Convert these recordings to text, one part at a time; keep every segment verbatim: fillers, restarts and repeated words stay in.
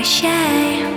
Прощай.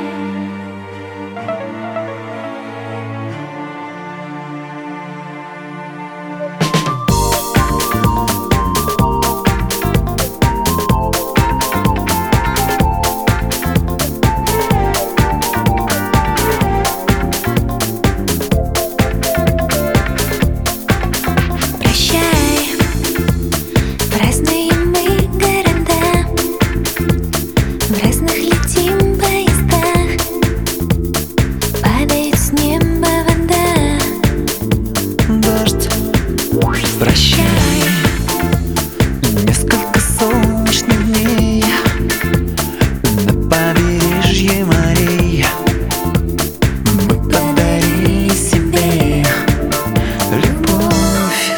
Прощай, несколько солнечных дней на побережье морей. Мы подарили себе любовь.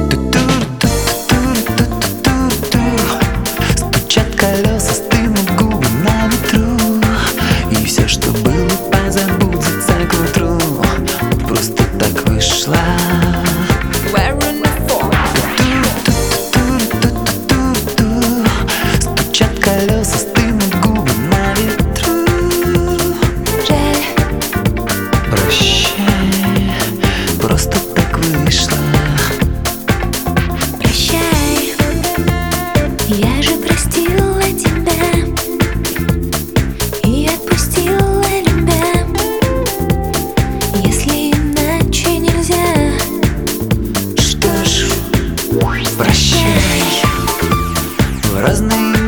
Ту-тур-тур-тур-тур-тур-тур. Стучат колеса, стынут губы на ветру, и все, что было, позабудется к утру. Просто так вышло. Колеса, стынут губы на ветру. Жаль. Прощай, просто так вышло. Прощай, я же простила тебя и отпустила любя. Если иначе нельзя, Что ж, прощай. В разные